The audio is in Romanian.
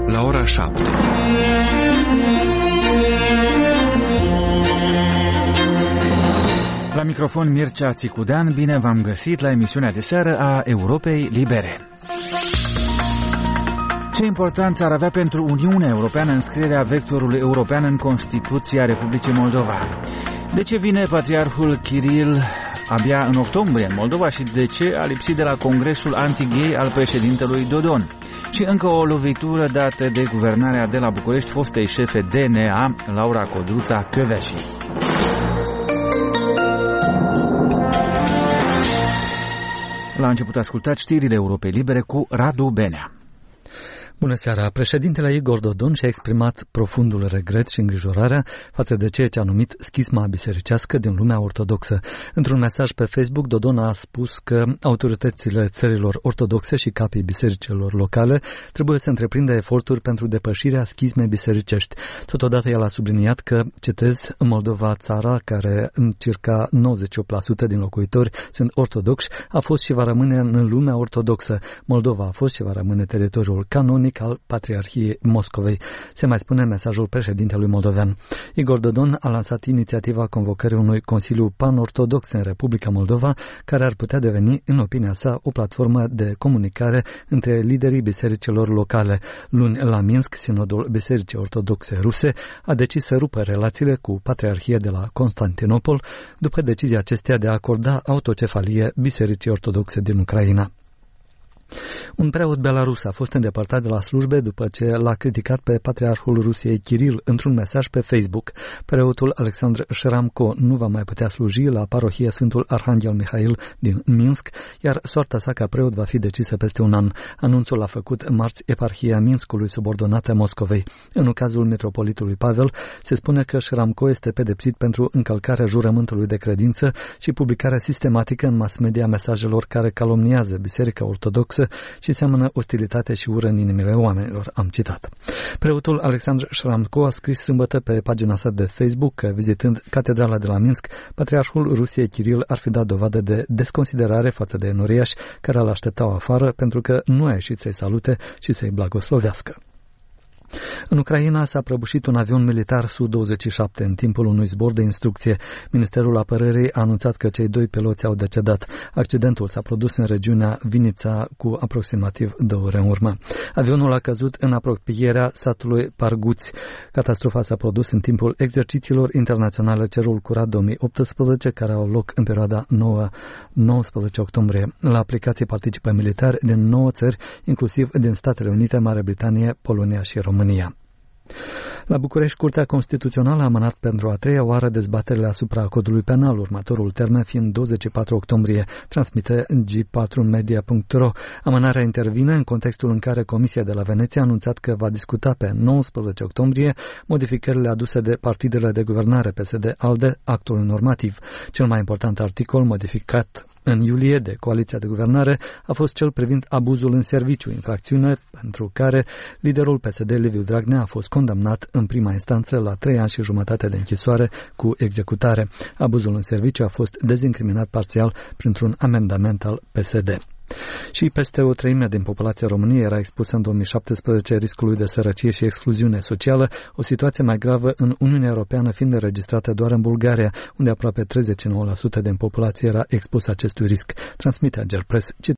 la ora 7. La microfon Mircea Țicudean, bine v-am găsit la emisiunea de seară a Europei Libere. Ce importanță ar avea pentru Uniunea Europeană înscrierea vectorului european în Constituția Republicii Moldova? De ce vine Patriarhul Kiril abia în octombrie în Moldova și de ce a lipsit de la congresul anti-gay al președintelui Dodon? Și încă o lovitură dată de guvernarea de la București fostei șefe DNA, Laura Codruța-Kövesi. La început ascultați știrile Europei Libere cu Radu Benea. Bună seara! Președintele Igor Dodon și-a exprimat profundul regret și îngrijorarea față de ceea ce a numit schisma bisericească din lumea ortodoxă. Într-un mesaj pe Facebook, Dodon a spus că autoritățile țărilor ortodoxe și capii bisericilor locale trebuie să întreprindă eforturi pentru depășirea schismei bisericești. Totodată el a subliniat că, citez, în Moldova, țara care în circa 98% din locuitori sunt ortodoxi, a fost și va rămâne în lumea ortodoxă. Moldova a fost și va rămâne teritoriul canonic al Patriarhiei Moscovei, se mai spune mesajul președintelui moldovean. Igor Dodon a lansat inițiativa convocării unui Consiliu Pan-Ortodox în Republica Moldova, care ar putea deveni, în opinia sa, o platformă de comunicare între liderii bisericilor locale. Luni, la Minsk, Sinodul Bisericii Ortodoxe Ruse a decis să rupă relațiile cu Patriarhia de la Constantinopol, după decizia acesteia de a acorda autocefalie Bisericii Ortodoxe din Ucraina. Un preot belarus a fost îndepărtat de la slujbe după ce l-a criticat pe patriarhul Rusiei Kiril într-un mesaj pe Facebook. Preotul Alexandr Shramko nu va mai putea sluji la parohia Sfântul Arhanghel Mihail din Minsk, iar soarta sa ca preot va fi decisă peste un an. Anunțul a făcut marți eparhia Minskului subordonată Moscovei. În cazul metropolitului Pavel se spune că Shramko este pedepsit pentru încălcarea jurământului de credință și publicarea sistematică în mass media mesajelor care calomniază Biserica Ortodoxă și seamănă ostilitate și ură în inimile oamenilor, am citat. Preotul Alexandr Shramko a scris sâmbătă pe pagina sa de Facebook că, vizitând catedrala de la Minsk, patriarhul Rusiei Kiril ar fi dat dovadă de desconsiderare față de enoriași care îl așteptau afară pentru că nu a ieșit să-i salute și să-i blagoslovească. În Ucraina s-a prăbușit un avion militar Su-27 în timpul unui zbor de instrucție. Ministerul Apărării a anunțat că cei doi piloți au decedat. Accidentul s-a produs în regiunea Vinița cu aproximativ 2 ore în urmă. Avionul a căzut în apropierea satului Parguți. Catastrofa s-a produs în timpul exercițiilor internaționale Cerul Curat 2018, care au loc în perioada 9-19 octombrie. La aplicații participă militari din 9 țări, inclusiv din Statele Unite, Marea Britanie, Polonia și România. La București, Curtea Constituțională a amânat pentru a 3-a oară dezbaterile asupra codului penal, următorul termen fiind 24 octombrie, transmite G4media.ro. Amânarea intervine în contextul în care Comisia de la Veneția a anunțat că va discuta pe 19 octombrie modificările aduse de partidele de guvernare PSD-ALDE, actul normativ. Cel mai important articol modificat în iulie de coaliția de guvernare a fost cel privind abuzul în serviciu, infracțiune pentru care liderul PSD Liviu Dragnea a fost condamnat în prima instanță la 3 ani și jumătate de închisoare cu executare. Abuzul în serviciu a fost dezincriminat parțial printr-un amendament al PSD. Și peste o treime din populația României era expusă în 2017 riscului de sărăcie și excluziune socială, o situație mai gravă în Uniunea Europeană fiind înregistrată doar în Bulgaria, unde aproape 39% din populație era expusă acestui risc, transmite Agerpres.